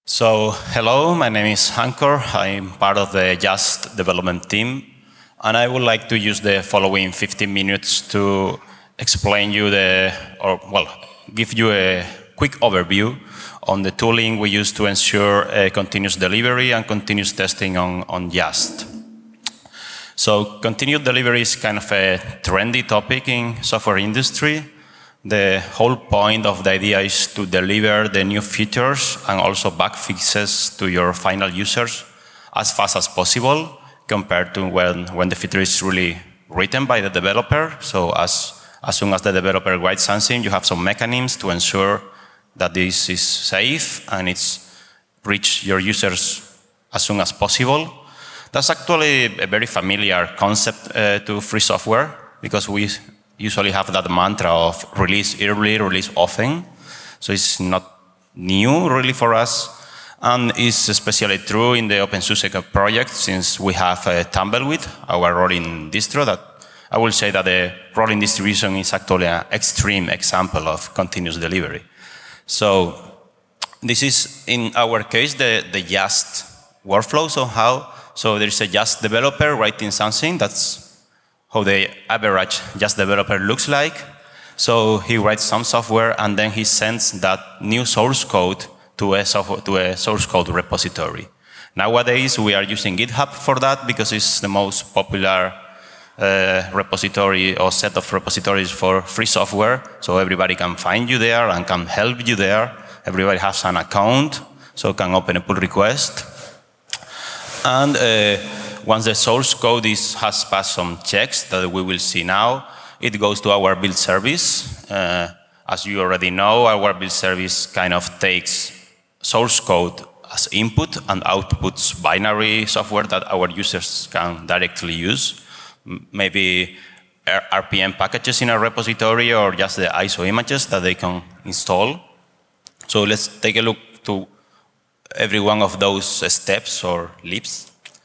So, hello, my name is Hankor. I'm part of the Just development team, and I would like to use the following 15 minutes to explain you give you a quick overview on the tooling we use to ensure continuous delivery and continuous testing on Just. So, continuous delivery is kind of a trendy topic in software industry. The whole point of the idea is to deliver the new features and also bug fixes to your final users as fast as possible compared to when the feature is really written by the developer. So as soon as the developer writes something, you have some mechanisms to ensure that this is safe and it's reach your users as soon as possible. That's actually a very familiar concept to free software because we usually have that mantra of release early, release often. So it's not new really for us. And it's especially true in the OpenSUSE project since we have Tumbleweed, our rolling distro, that I will say that the rolling distribution is actually an extreme example of continuous delivery. So this is, in our case, the Just workflow. So there is a Just developer writing something. That's how the average Just developer looks like. So he writes some software and then he sends that new source code to a source code repository. Nowadays we are using GitHub for that because it's the most popular repository or set of repositories for free software. So everybody can find you there and can help you there. Everybody has an account, so can open a pull request. And once the source code has passed some checks that we will see now, it goes to our build service. As you already know, our build service kind of takes source code as input and outputs binary software that our users can directly use. Maybe RPM packages in a repository or just the ISO images that they can install. So let's take a look to every one of those steps or leaps.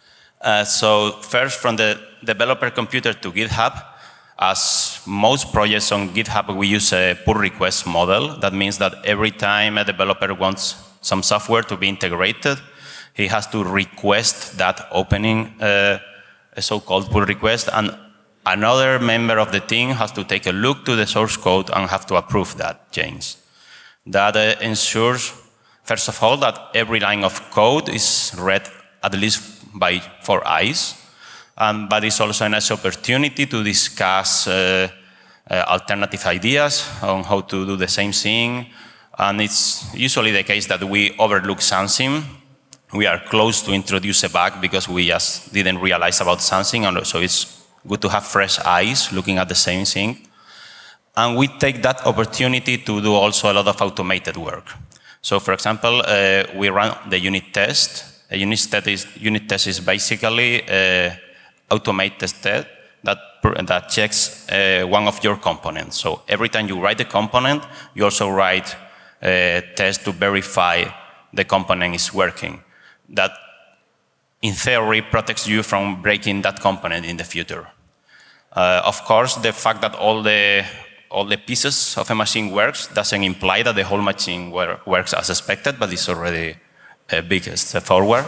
So first, from the developer computer to GitHub, as most projects on GitHub, we use a pull request model. That means that every time a developer wants some software to be integrated, he has to request that opening a so-called pull request, and another member of the team has to take a look to the source code and have to approve that change. That ensures, first of all, that every line of code is read at least by 4 eyes, but it's also a nice opportunity to discuss alternative ideas on how to do the same thing. And it's usually the case that we overlook something. We are close to introduce a bug because we just didn't realize about something, and so it's good to have fresh eyes looking at the same thing. And we take that opportunity to do also a lot of automated work. So for example, we run the unit test. A unit test is basically an automated test that checks one of your components. So every time you write the component, you also write a test to verify the component is working. That, in theory, protects you from breaking that component in the future. Of course, the fact that all the pieces of a machine works doesn't imply that the whole machine works as expected, but it's already a big step forward.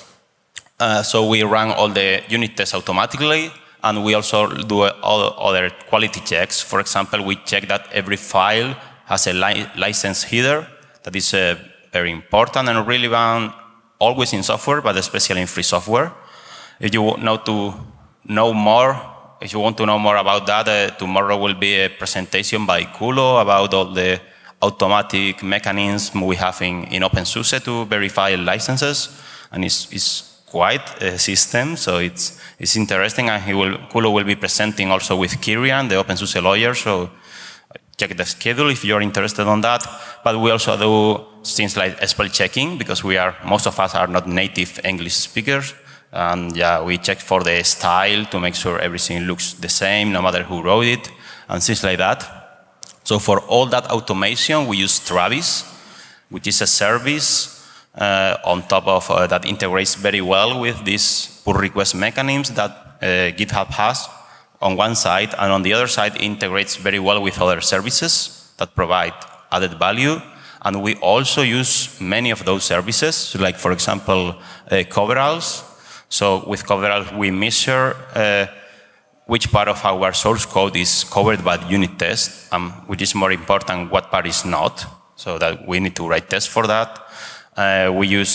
So we run all the unit tests automatically, and we also do all other quality checks. For example, we check that every file has a license header. That is very important and relevant always in software, but especially in free software. If you want to know more about that, tomorrow will be a presentation by Kulo about all the automatic mechanism we have in OpenSUSE to verify licenses, and it's quite a system, so it's interesting, and Kulo will be presenting also with Kirian, the OpenSUSE lawyer, so check the schedule if you're interested on that. But we also do things like spell checking, because most of us are not native English speakers, and yeah, we check for the style to make sure everything looks the same, no matter who wrote it, and things like that. So for all that automation, we use Travis, which is a service on top of that integrates very well with these pull request mechanisms that GitHub has on one side, and on the other side integrates very well with other services that provide added value. And we also use many of those services, like for example, coveralls. So with coveralls, we measure which part of our source code is covered by the unit test, which is more important, what part is not, so that we need to write tests for that. We use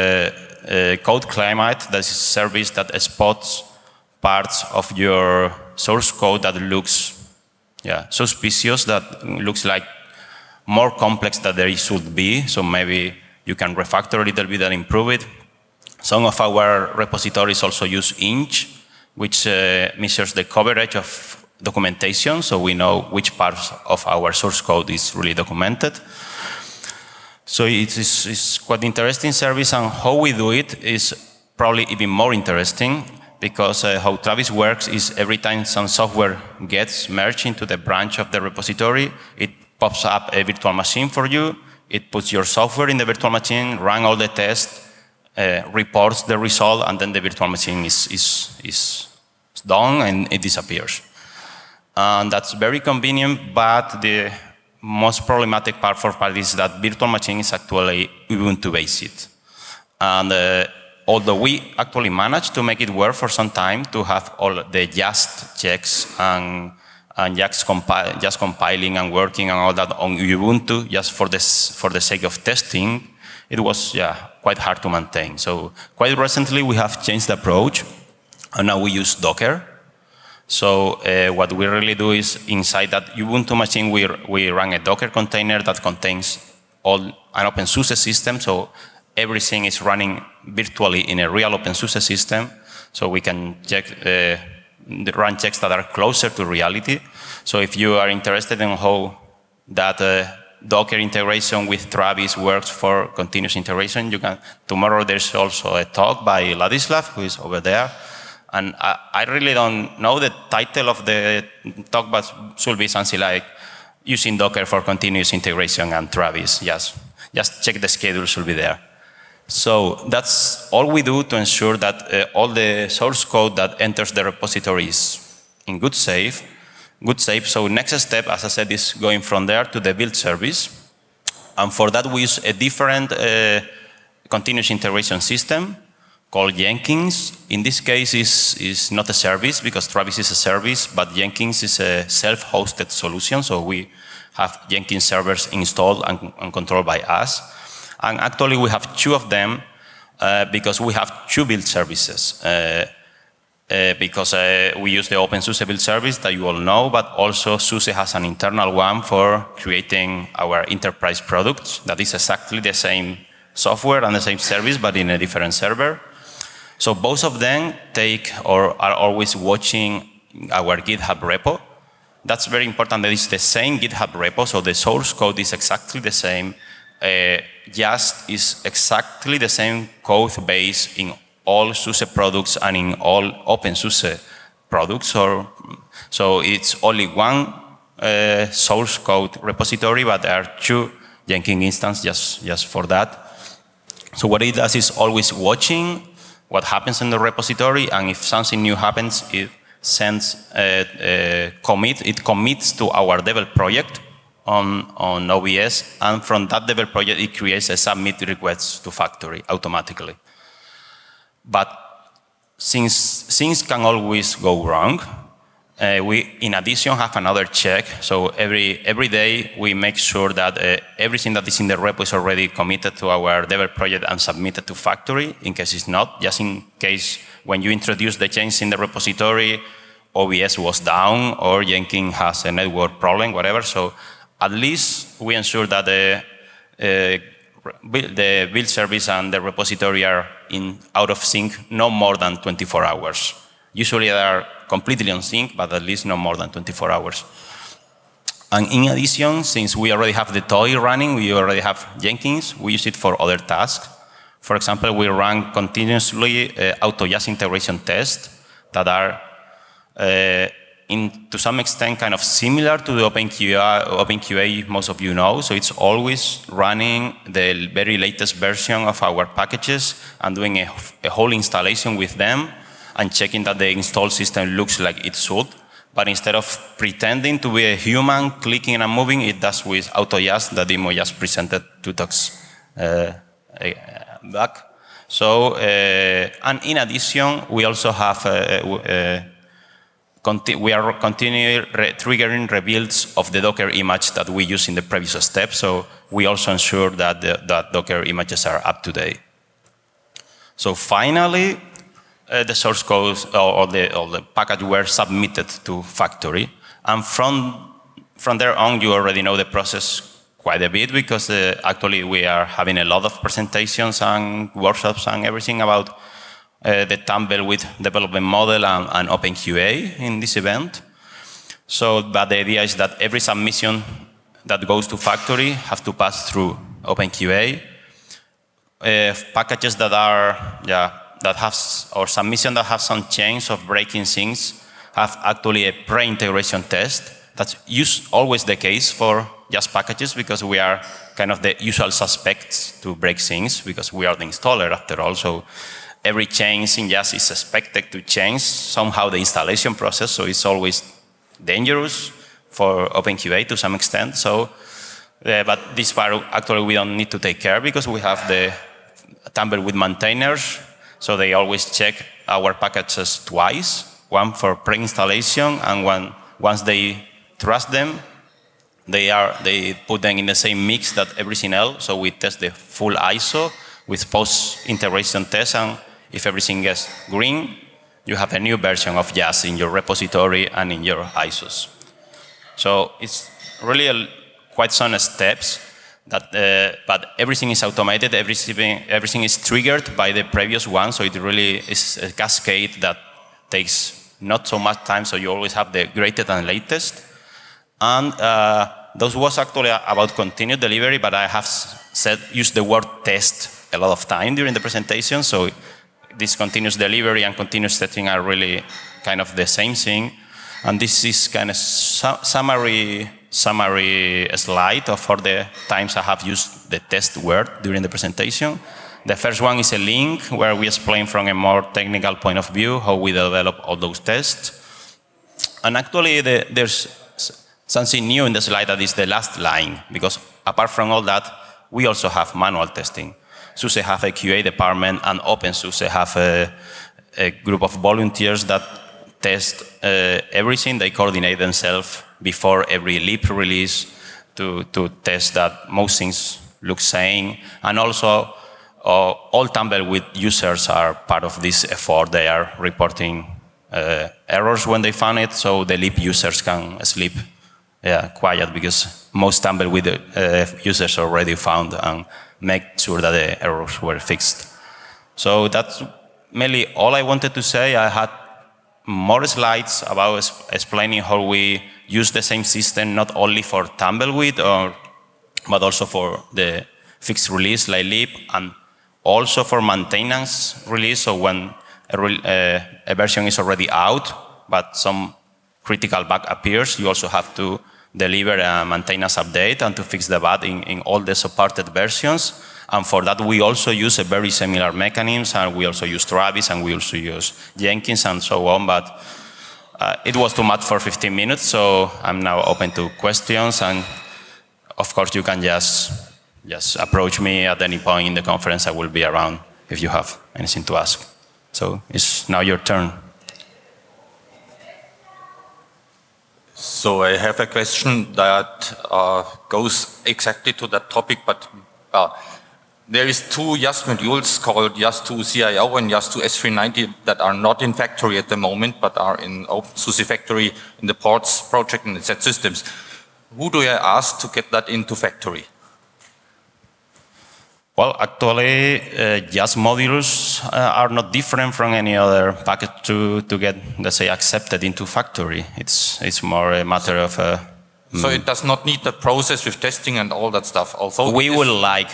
Code Climate, that is a service that spots parts of your source code that looks suspicious, that looks like more complex than they should be, so maybe you can refactor a little bit and improve it. Some of our repositories also use Inch, which measures the coverage of documentation, so we know which parts of our source code is really documented. So it's quite interesting service, and how we do it is probably even more interesting, because how Travis works is every time some software gets merged into the branch of the repository, it pops up a virtual machine for you, it puts your software in the virtual machine, run all the tests, reports the result, and then the virtual machine is done and it disappears. And that's very convenient, but the most problematic part for Paris is that virtual machine is actually Ubuntu-based. And although we actually managed to make it work for some time to have all the just checks and just compiling and working and all that on Ubuntu just for the sake of testing, it was quite hard to maintain. So quite recently we have changed the approach, and now we use Docker. So what we really do is inside that Ubuntu machine we run a Docker container that contains an OpenSUSE system. So everything is running virtually in a real OpenSUSE system. So we can run checks that are closer to reality. So if you are interested in how that Docker integration with Travis works for continuous integration, you can. Tomorrow there's also a talk by Ladislav, who is over there. And I really don't know the title of the talk, but should be something like using Docker for continuous integration and Travis. Just check the schedule, should be there. So that's all we do to ensure that all the source code that enters the repository is in good shape. So next step, as I said, is going from there to the build service. And for that, we use a different continuous integration system called Jenkins. In this case, is not a service, because Travis is a service, but Jenkins is a self-hosted solution. So we have Jenkins servers installed and controlled by us. And actually, we have two of them because we have two build services. Because we use the OpenSUSE build service that you all know, but also SUSE has an internal one for creating our enterprise products. That is exactly the same software and the same service, but in a different server. So both of them take or are always watching our GitHub repo. That's very important. That is the same GitHub repo, so the source code is exactly the same. Just is exactly the same code base in all SUSE products and in all OpenSUSE products. So it's only one source code repository, but there are two Jenkins instances just for that. So what it does is always watching what happens in the repository, and if something new happens, it sends a commit. It commits to our devel project on OBS, and from that devel project, it creates a submit request to factory automatically. But since things can always go wrong, we, in addition, have another check. So every day, we make sure that everything that is in the repo is already committed to our devel project and submitted to factory, in case it's not, just in case when you introduce the change in the repository, OBS was down or Jenkins has a network problem, whatever. So at least we ensure that the build service and the repository are out of sync no more than 24 hours. Usually they are completely on sync, but at least no more than 24 hours. And in addition, since we already have the toy running, we already have Jenkins, we use it for other tasks. For example, we run continuously auto-just integration tests that are to some extent kind of similar to the OpenQA most of you know. So it's always running the very latest version of our packages and doing a whole installation with them and checking that the install system looks like it should. but instead of pretending to be a human clicking and moving, it does with AutoJust, the demo just presented 2 talks back. So, and in addition, we also have we are continuing triggering rebuilds of the Docker image that we use in the previous step. So we also ensure that that Docker images are up to date. So finally, the source code or the package were submitted to factory. And from there on, you already know the process quite a bit, because actually we are having a lot of presentations and workshops and everything about the Tumbleweed development model and OpenQA in this event. So, but the idea is that every submission that goes to factory have to pass through OpenQA. Packages that are, that have, or submission that have some chance of breaking things have actually a pre-integration test. That's always the case for Just packages, because we are kind of the usual suspects to break things, because we are the installer after all. So every change in Just is expected to change somehow the installation process. So it's always dangerous for OpenQA to some extent. So, but this part actually we don't need to take care, because we have the Tumbleweed maintainers. So they always check our packages twice, one for pre-installation and one once they trust them. They put them in the same mix that everything else. So we test the full ISO with post-integration tests, and if everything gets green, you have a new version of Just in your repository and in your ISOs. So it's really quite some steps that, but everything is automated. Everything is triggered by the previous one. So it really is a cascade that takes not so much time. So you always have the greatest and latest. And those was actually about continued delivery, but I have used the word test a lot of time during the presentation. So this continuous delivery and continuous testing are really kind of the same thing. And this is kind of summary slide of all the times I have used the test word during the presentation. The first one is a link where we explain from a more technical point of view how we develop all those tests. And actually there's something new in the slide, that is the last line, because apart from all that, we also have manual testing. SUSE have a QA department, and OpenSUSE have a group of volunteers that test everything. They coordinate themselves before every LEAP release to test that most things look sane. And also, all Tumbleweed users are part of this effort. They are reporting errors when they find it, so the LEAP users can sleep quiet, because most Tumbleweed users already found and make sure that the errors were fixed. So that's mainly all I wanted to say. I had more slides about explaining how we use the same system, not only for Tumbleweed, but also for the fixed release like LEAP, and also for maintenance release. So when a version is already out, but some critical bug appears, you also have to deliver a maintenance update and to fix the bug in all the supported versions. And for that, we also use a very similar mechanism, and we also use Travis, and we also use Jenkins and so on. But it was too much for 15 minutes, so I'm now open to questions. And of course, you can just approach me at any point in the conference. I will be around if you have anything to ask. So it's now your turn. So I have a question that goes exactly to that topic, but there is 2 Just modules called Just2 CIO and Just2 S390 that are not in factory at the moment, but are in OpenSUSE Factory in the ports project and set systems. Who do I ask to get that into factory? Well, actually, Just modules are not different from any other package to get, let's say, accepted into factory. It's more a matter of... so it does not need the process with testing and all that stuff. Although we would like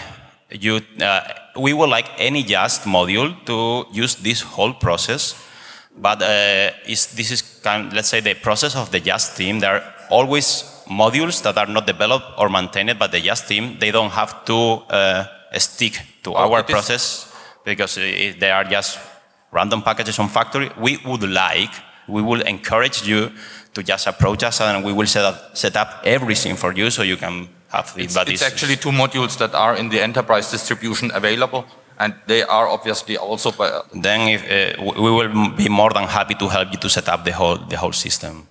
any Just module to use this whole process, but this is let's say, the process of the Just team. There are always modules that are not developed or maintained by the Just team. They don't have to stick to our process, because they are just random packages on factory. We would like we will encourage you to just approach us, and we will set up everything for you so you can have the buddies. It's actually 2 modules that are in the enterprise distribution available, and they are obviously also. Then we will be more than happy to help you to set up the whole system.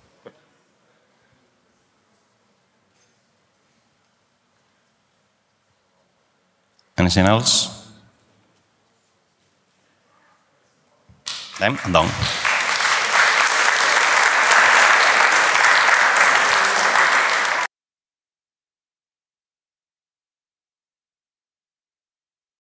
Anything else? I'm done.